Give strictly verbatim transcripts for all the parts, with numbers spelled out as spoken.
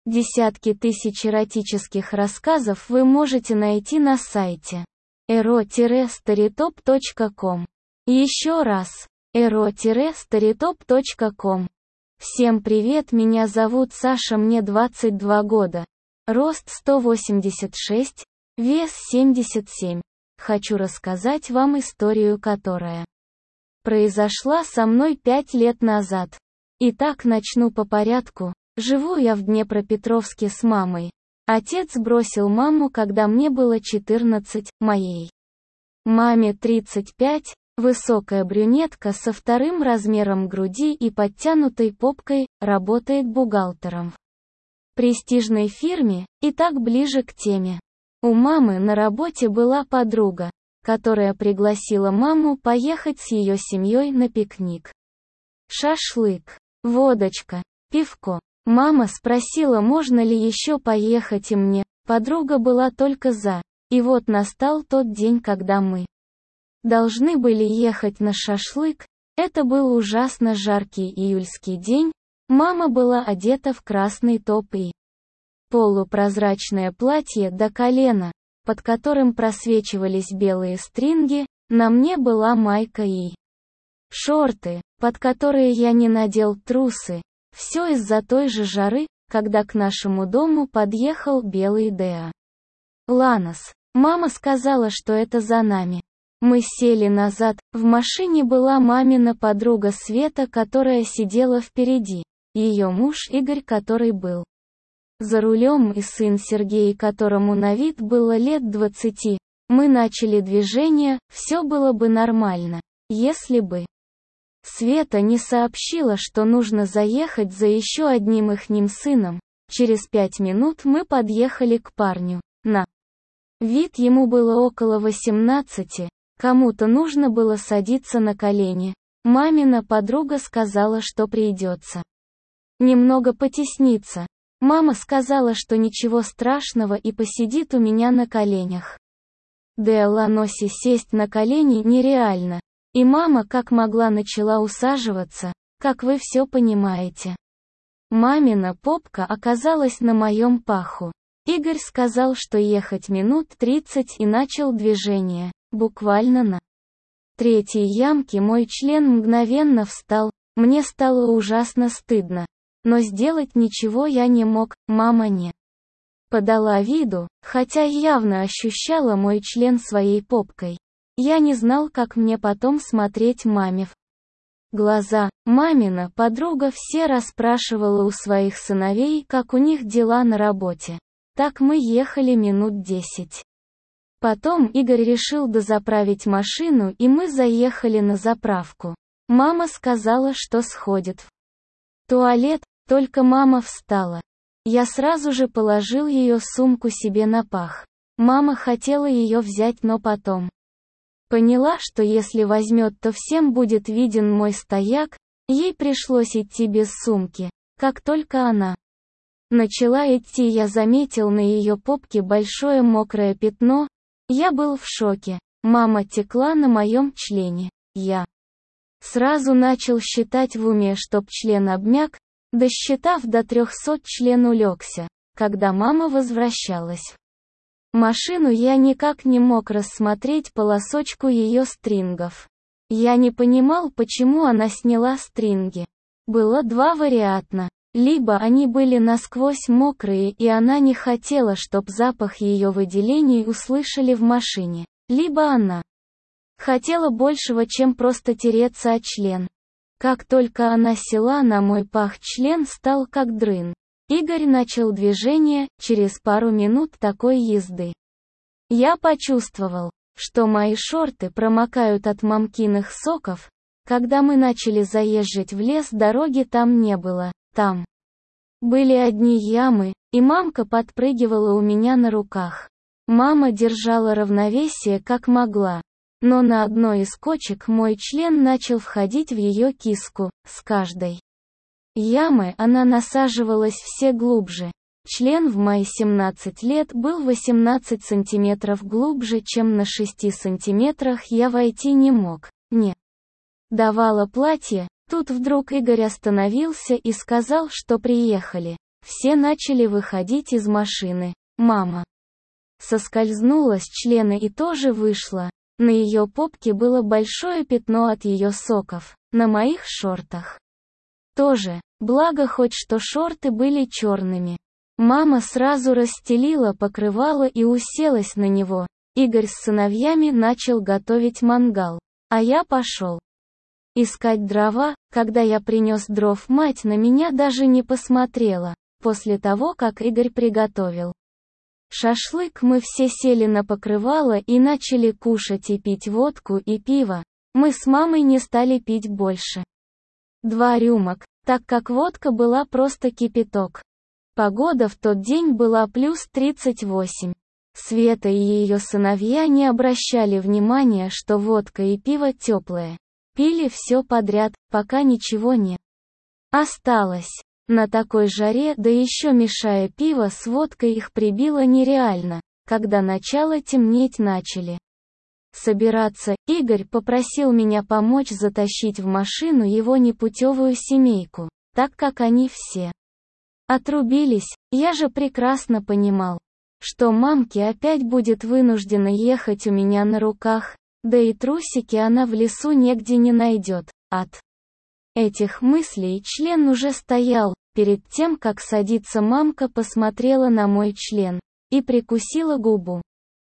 Десятки тысяч эротических рассказов вы можете найти на сайте эро старитоп точка ком. Еще раз, эро старитоп точка ком. Всем привет, меня зовут Саша, мне двадцать два года. Рост сто восемьдесят шесть, вес семьдесят семь. Хочу рассказать вам историю, которая произошла со мной пять лет назад. Итак, начну по порядку. Живу я в Днепропетровске с мамой. Отец бросил маму, когда мне было четырнадцать, моей маме тридцать пять, высокая брюнетка со вторым размером груди и подтянутой попкой, работает бухгалтером в престижной фирме. И так ближе к теме. У мамы на работе была подруга, которая пригласила маму поехать с ее семьей на пикник. Шашлык, водочка, пивко. Мама спросила, можно ли еще поехать, и мне. Подруга была только за. И вот настал тот день, когда мы должны были ехать на шашлык. Это был ужасно жаркий июльский день. Мама была одета в красный топ и полупрозрачное платье до колена, под которым просвечивались белые стринги. На мне была майка и шорты, под которые я не надел трусы. Все из-за той же жары, когда к нашему дому подъехал белый Деа Ланос. Мама сказала, что это за нами. Мы сели назад, в машине была мамина подруга Света, которая сидела впереди, ее муж Игорь, который был за рулем, и сын Сергей, которому на вид было лет двадцати. Мы начали движение, все было бы нормально, если бы Света не сообщила, что нужно заехать за еще одним ихним сыном. Через пять минут мы подъехали к парню. На вид ему было около восемнадцати. Кому-то нужно было садиться на колени. Мамина подруга сказала, что придется немного потесниться. Мама сказала, что ничего страшного, и посидит у меня на коленях. Деа Ланосе сесть на колени нереально. И мама как могла начала усаживаться, как вы все понимаете. Мамина попка оказалась на моем паху. Игорь сказал, что ехать минут тридцать, и начал движение. Буквально на третьей ямке мой член мгновенно встал. Мне стало ужасно стыдно. Но сделать ничего я не мог, мама не подала виду, хотя явно ощущала мой член своей попкой. Я не знал, как мне потом смотреть маме в глаза. Мамина подруга все расспрашивала у своих сыновей, как у них дела на работе. Так мы ехали минут десять. Потом Игорь решил дозаправить машину, и мы заехали на заправку. Мама сказала, что сходит в туалет, только мама встала. Я сразу же положил ее сумку себе на пах. Мама хотела ее взять, но потом поняла, что если возьмет, то всем будет виден мой стояк. Ей пришлось идти без сумки. Как только она начала идти, я заметил на ее попке большое мокрое пятно. Я был в шоке. Мама текла на моем члене. Я сразу начал считать в уме, чтоб член обмяк. Досчитав до трехсот, член улегся. Когда мама возвращалась в машину, я никак не мог рассмотреть полосочку ее стрингов. Я не понимал, почему она сняла стринги. Было два варианта. Либо они были насквозь мокрые, и она не хотела, чтоб запах ее выделений услышали в машине. Либо она хотела большего, чем просто тереться о член. Как только она села на мой пах, член стал как дрын. Игорь начал движение. Через пару минут такой езды я почувствовал, что мои шорты промокают от мамкиных соков. Когда мы начали заезжать в лес, дороги там не было. Там были одни ямы, и мамка подпрыгивала у меня на руках. Мама держала равновесие как могла. Но на одной из кочек мой член начал входить в ее киску. С каждой ямы она насаживалась все глубже. Член в мои семнадцать лет был восемнадцать сантиметров глубже, чем на шести сантиметрах я войти не мог. Не давала платье. Тут вдруг Игорь остановился и сказал, что приехали. Все начали выходить из машины. Мама соскользнула с члена и тоже вышла. На ее попке было большое пятно от ее соков. На моих шортах тоже. Благо хоть что шорты были черными. Мама сразу расстелила покрывало и уселась на него. Игорь с сыновьями начал готовить мангал. А я пошел искать дрова. Когда я принес дров, мать на меня даже не посмотрела. После того, как Игорь приготовил шашлык, мы все сели на покрывало и начали кушать и пить водку и пиво. Мы с мамой не стали пить больше два рюмок, так как водка была просто кипяток. Погода в тот день была плюс тридцать восемь. Света и ее сыновья не обращали внимания, что водка и пиво теплые. Пили все подряд, пока ничего не осталось. На такой жаре, да еще мешая пиво с водкой, их прибило нереально. Когда начало темнеть начали собираться, Игорь попросил меня помочь затащить в машину его непутевую семейку, так как они все отрубились. Я же прекрасно понимал, что мамке опять будет вынуждена ехать у меня на руках, да и трусики она в лесу нигде не найдет. От этих мыслей член уже стоял. Перед тем, как садиться, мамка посмотрела на мой член и прикусила губу.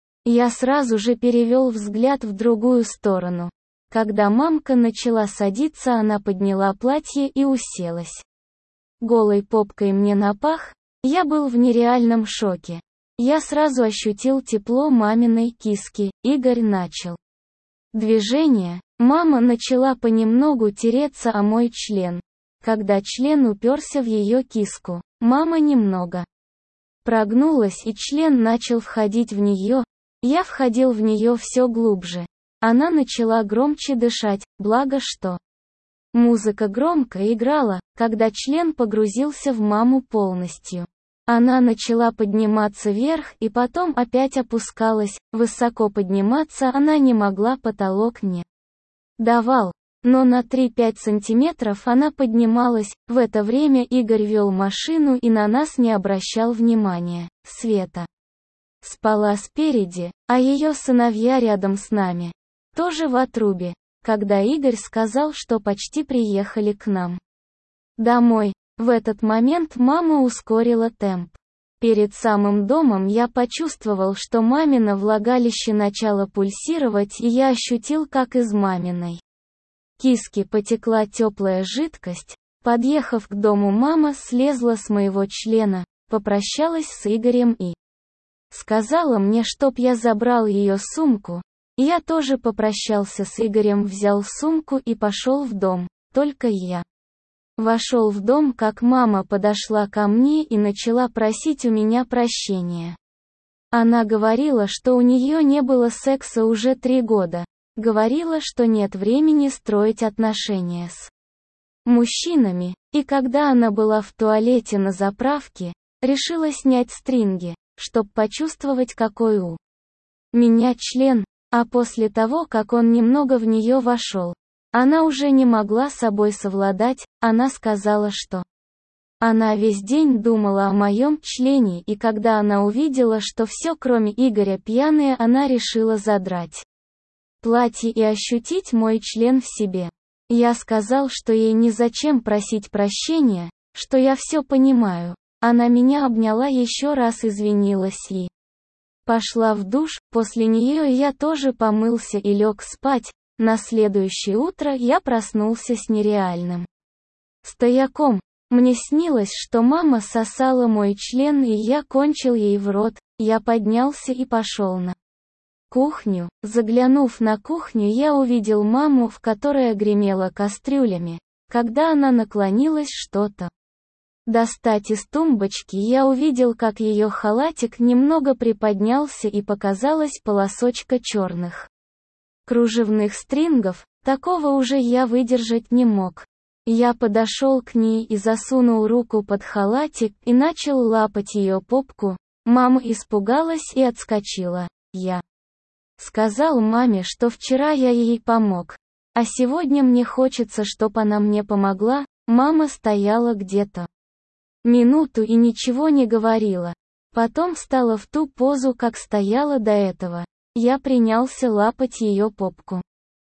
Я сразу же перевел взгляд в другую сторону. Когда мамка начала садиться, она подняла платье и уселась голой попкой мне на пах. Я был в нереальном шоке. Я сразу ощутил тепло маминой киски. Игорь начал движение. Мама начала понемногу тереться о мой член. Когда член уперся в ее киску, мама немного прогнулась и член начал входить в нее. Я входил в нее все глубже. Она начала громче дышать, благо что музыка громко играла. Когда член погрузился в маму полностью, она начала подниматься вверх и потом опять опускалась. Высоко подниматься она не могла, потолок не давал. Но на три-пять сантиметров она поднималась. В это время Игорь вел машину и на нас не обращал внимания. Света спала спереди, а ее сыновья рядом с нами, тоже в отрубе. Когда Игорь сказал, что почти приехали к нам домой, в этот момент мама ускорила темп. Перед самым домом я почувствовал, что мамино влагалище начало пульсировать, и я ощутил, как из маминой киски потекла теплая жидкость. Подъехав к дому, мама слезла с моего члена, попрощалась с Игорем и сказала мне, чтоб я забрал ее сумку. Я тоже попрощался с Игорем, взял сумку и пошел в дом. Только я вошел в дом, как мама подошла ко мне и начала просить у меня прощения. Она говорила, что у нее не было секса уже три года. Говорила, что нет времени строить отношения с мужчинами, и когда она была в туалете на заправке, решила снять стринги, чтоб почувствовать, какой у меня член, а после того, как он немного в нее вошел, она уже не могла собой совладать. Она сказала, что она весь день думала о моем члене, и когда она увидела, что все кроме Игоря пьяные, она решила задрать платье и ощутить мой член в себе. Я сказал, что ей незачем просить прощения, что я все понимаю. Она меня обняла, еще раз извинилась и пошла в душ. После нее я тоже помылся и лег спать. На следующее утро я проснулся с нереальным стояком. Мне снилось, что мама сосала мой член, и я кончил ей в рот. Я поднялся и пошел на кухню. Заглянув на кухню, я увидел маму, в которой гремела кастрюлями. Когда она наклонилась что-то достать из тумбочки, я увидел, как ее халатик немного приподнялся и показалась полосочка черных кружевных стрингов. Такого уже я выдержать не мог. Я подошел к ней и засунул руку под халатик и начал лапать ее попку. Мама испугалась и отскочила. Я сказал маме, что вчера я ей помог, а сегодня мне хочется, чтоб она мне помогла. Мама стояла где-то минуту и ничего не говорила. Потом встала в ту позу, как стояла до этого. Я принялся лапать ее попку.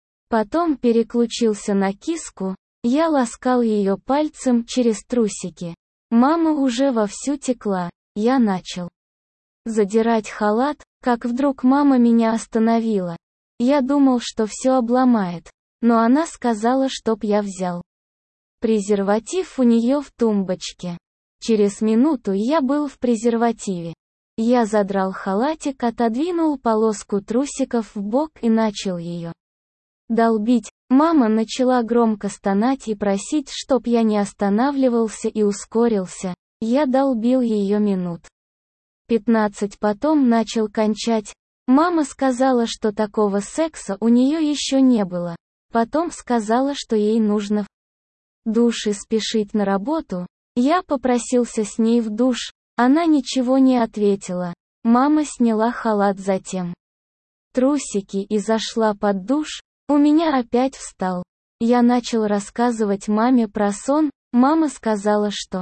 Потом переключился на киску, я ласкал ее пальцем через трусики. Мама уже вовсю текла, я начал задирать халат, как вдруг мама меня остановила. Я думал, что все обломает, но она сказала, чтоб я взял презерватив у нее в тумбочке. Через минуту я был в презервативе. Я задрал халатик, отодвинул полоску трусиков в бок и начал ее долбить. Мама начала громко стонать и просить, чтоб я не останавливался и ускорился. Я долбил ее минут пятнадцать, потом начал кончать. Мама сказала, что такого секса у нее еще не было. Потом сказала, что ей нужно в душ и спешить на работу. Я попросился с ней в душ. Она ничего не ответила. Мама сняла халат, затем трусики и зашла под душ. У меня опять встал. Я начал рассказывать маме про сон. Мама сказала, что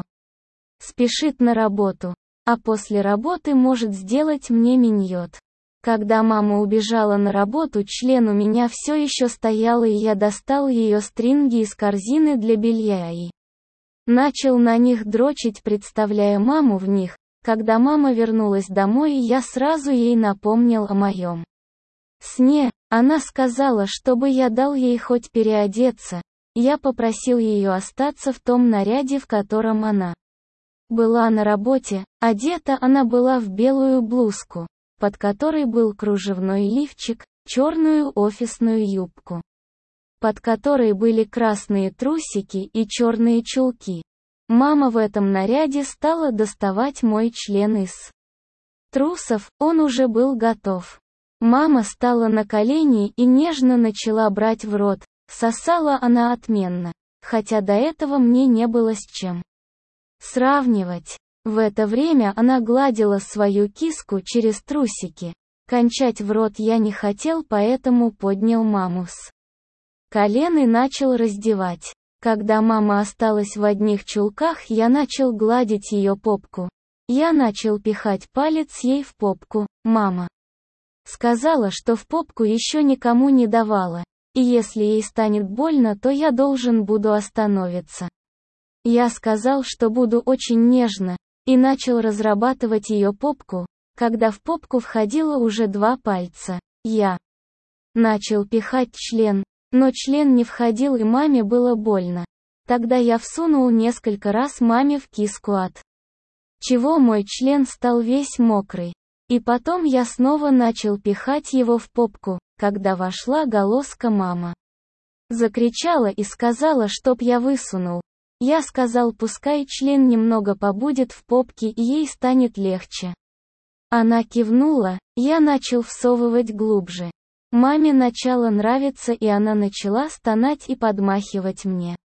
спешит на работу, а после работы может сделать мне миньот. Когда мама убежала на работу, член у меня все еще стоял, и я достал ее стринги из корзины для белья и начал на них дрочить, представляя маму в них. Когда мама вернулась домой, я сразу ей напомнил о моем сне. Она сказала, чтобы я дал ей хоть переодеться. Я попросил ее остаться в том наряде, в котором она была на работе. Одета она была в белую блузку, под которой был кружевной лифчик, черную офисную юбку, под которой были красные трусики и черные чулки. Мама в этом наряде стала доставать мой член из трусов, он уже был готов. Мама стала на колени и нежно начала брать в рот. Сосала она отменно, хотя до этого мне не было с чем сравнивать. В это время она гладила свою киску через трусики. Кончать в рот я не хотел, поэтому поднял маму с колен и начал раздевать. Когда мама осталась в одних чулках, я начал гладить ее попку. Я начал пихать палец ей в попку. Мама сказала, что в попку еще никому не давала, и если ей станет больно, то я должен буду остановиться. Я сказал, что буду очень нежно, и начал разрабатывать ее попку. Когда в попку входило уже два пальца, я начал пихать член, но член не входил, и маме было больно. Тогда я всунул несколько раз маме в киску, от чего мой член стал весь мокрый. И потом я снова начал пихать его в попку. Когда вошла голоска, мама закричала и сказала, чтоб я высунул. Я сказал, пускай член немного побудет в попке и ей станет легче. Она кивнула, я начал всовывать глубже. Маме начало нравиться, и она начала стонать и подмахивать мне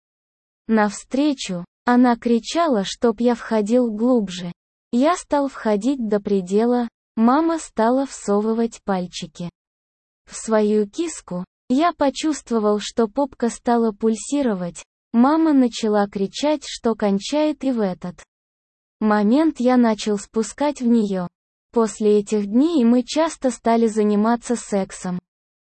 навстречу. Она кричала, чтоб я входил глубже. Я стал входить до предела. Мама стала всовывать пальчики в свою киску. Я почувствовал, что попка стала пульсировать. Мама начала кричать, что кончает, и в этот момент я начал спускать в нее. После этих дней мы часто стали заниматься сексом.